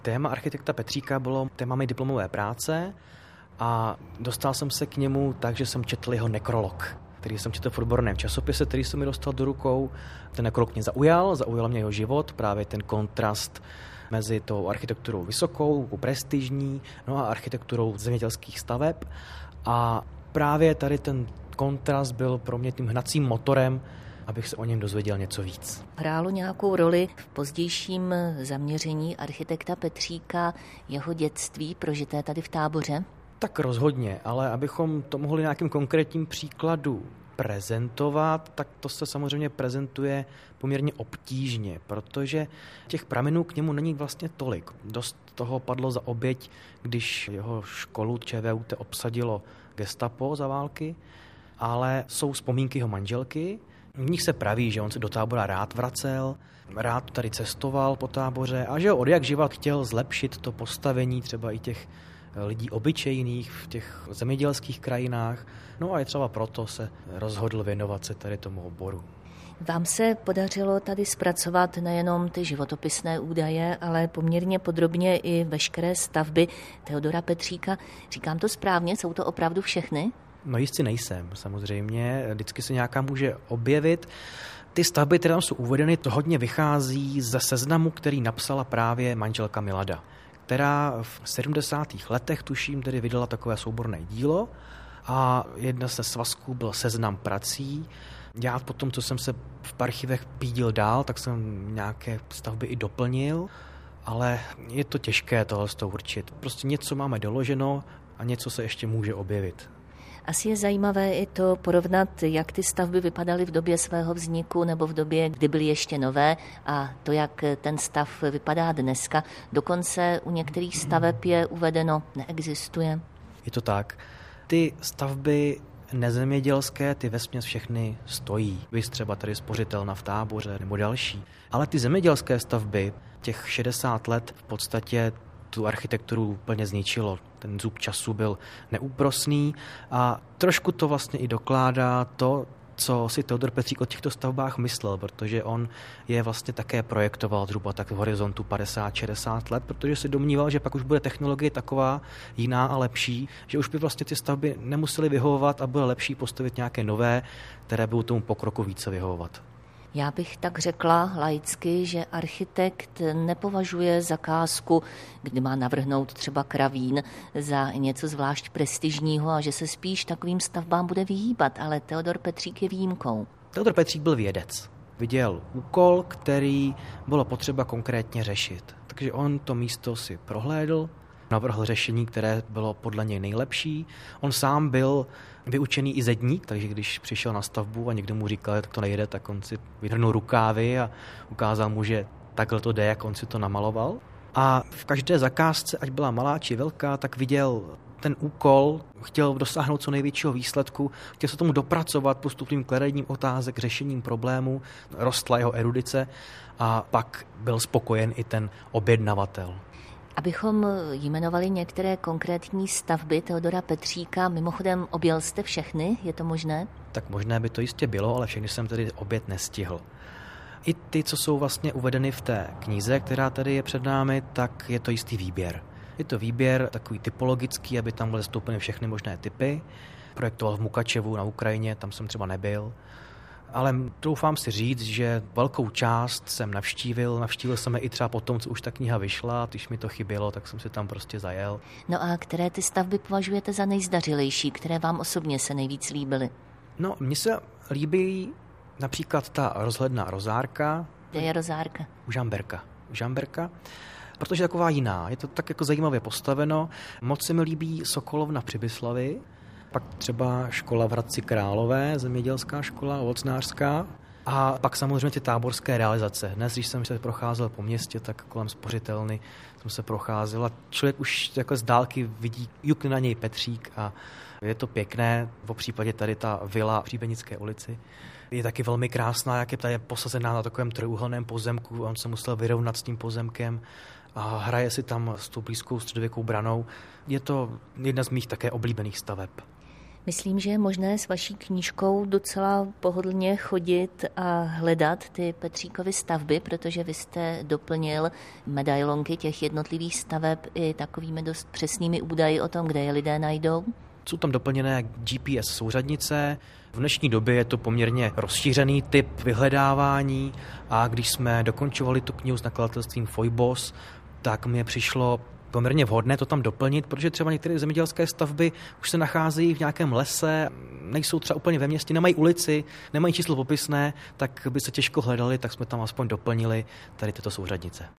Téma architekta Petříka bylo téma mé diplomové práce a dostal jsem se k němu tak, že jsem četl jeho nekrolog, který jsem četl v odborném časopise, který jsem mi dostal do rukou. Ten nekrolog mě zaujal mě jeho život, právě ten kontrast mezi tou architekturou vysokou, prestižní, no a architekturou zemědělských staveb. A právě tady ten kontrast byl pro mě tím hnacím motorem, abych se o něm dozvěděl něco víc. Hrálo nějakou roli v pozdějším zaměření architekta Petříka jeho dětství prožité tady v Táboře? Tak rozhodně, ale abychom to mohli nějakým konkrétním příkladu prezentovat, tak to se samozřejmě prezentuje poměrně obtížně, protože těch pramenů k němu není vlastně tolik. Dost toho padlo za oběť, když jeho školu ČVUT obsadilo gestapo za války, ale jsou vzpomínky jeho manželky. V nich se praví, že on se do Tábora rád vracel, rád tady cestoval po Táboře a že od jak živa chtěl zlepšit to postavení třeba i těch lidí obyčejných v těch zemědělských krajinách. No a je třeba proto se rozhodl věnovat se tady tomu oboru. Vám se podařilo tady zpracovat nejenom ty životopisné údaje, ale poměrně podrobně i veškeré stavby Teodora Petříka. Říkám to správně, jsou to opravdu všechny? No jistě nejsem, samozřejmě. Vždycky se nějaká může objevit. Ty stavby, které tam jsou uvedeny, to hodně vychází ze seznamu, který napsala právě manželka Milada, která v 70. letech, tuším, tedy vydala takové souborné dílo a jedna ze svazků byl seznam prací. Já potom, co jsem se v archivech pídil dál, tak jsem nějaké stavby i doplnil, ale je to těžké tohle určit. Prostě něco máme doloženo a něco se ještě může objevit. Asi je zajímavé i to porovnat, jak ty stavby vypadaly v době svého vzniku nebo v době, kdy byly ještě nové a to, jak ten stav vypadá dneska. Dokonce u některých staveb je uvedeno, neexistuje. Je to tak. Ty stavby nezemědělské, ty vesměs všechny stojí. Vys třeba tady spořitelna v Táboře nebo další. Ale ty zemědělské stavby, těch 60 let v podstatě tu architekturu úplně zničilo. Ten zub času byl neúprosný a trošku to vlastně i dokládá to, co si Teodor Petřík o těchto stavbách myslel, protože on je vlastně také projektoval zhruba tak v horizontu 50-60 let, protože si domníval, že pak už bude technologie taková jiná a lepší, že už by vlastně ty stavby nemusely vyhovovat a bude lepší postavit nějaké nové, které budou tomu pokroku více vyhovovat. Já bych tak řekla laicky, že architekt nepovažuje zakázku, kdy má navrhnout třeba kravín, za něco zvlášť prestižního a že se spíš takovým stavbám bude vyhýbat, ale Teodor Petřík je výjimkou. Teodor Petřík byl vědec. Viděl úkol, který bylo potřeba konkrétně řešit. Takže on to místo si prohlédl, navrhl řešení, které bylo podle něj nejlepší. On sám byl vyučený i zedník, takže když přišel na stavbu a někdo mu říkal, že tak to nejde, tak on si vyhrnul rukávy a ukázal mu, že takhle to jde, jak on si to namaloval. A v každé zakázce, ať byla malá či velká, tak viděl ten úkol, chtěl dosáhnout co největšího výsledku, chtěl se tomu dopracovat postupným kladením otázek, řešením problémů, rostla jeho erudice a pak byl spokojen i ten objednavatel. Abychom jmenovali některé konkrétní stavby Teodora Petříka, mimochodem objel jste všechny, je to možné? Tak možné by to jistě bylo, ale všechny jsem tedy obět nestihl. I ty, co jsou vlastně uvedeny v té knize, která tady je před námi, tak je to jistý výběr. Je to výběr takový typologický, aby tam byly zastoupeny všechny možné typy. Projektoval v Mukačevu na Ukrajině, tam jsem třeba nebyl. Ale doufám si říct, že velkou část jsem navštívil jsem je i třeba potom, co už ta kniha vyšla, když mi to chybělo, tak jsem si tam prostě zajel. No a které ty stavby považujete za nejzdařilejší, které vám osobně se nejvíc líbily? No, mně se líbí například ta rozhledná Rozárka. Kde je Rozárka? U Žamberka, protože je taková jiná, je to tak jako zajímavě postaveno. Moc se mi líbí Sokolovna v Přibyslavi, pak třeba škola v Hradci Králové, zemědělská škola, ovocnářská. A pak samozřejmě ty táborské realizace. Dnes, když jsem se procházel po městě, tak kolem spořitelny jsem se procházel a člověk už jako z dálky vidí, jukne na něj Petřík a je to pěkné. V případě tady ta vila v Příbenické ulici je taky velmi krásná, jak je tady posazená na takovém trojúhelném pozemku. On se musel vyrovnat s tím pozemkem a hraje si tam s tou blízkou středověkou branou. Je to jedna z mých také oblíbených staveb. Myslím, že je možné s vaší knížkou docela pohodlně chodit a hledat ty Petříkovy stavby, protože vy jste doplnil medailonky těch jednotlivých staveb i takovými dost přesnými údaji o tom, kde je lidé najdou. Jsou tam doplněné GPS souřadnice. V dnešní době je to poměrně rozšířený typ vyhledávání a když jsme dokončovali tu knihu s nakladatelstvím Foibos, tak mi přišlo poměrně vhodné to tam doplnit, protože třeba některé zemědělské stavby už se nacházejí v nějakém lese, nejsou třeba úplně ve městě, nemají ulici, nemají číslo popisné, tak by se těžko hledali, tak jsme tam aspoň doplnili tady tyto souřadnice.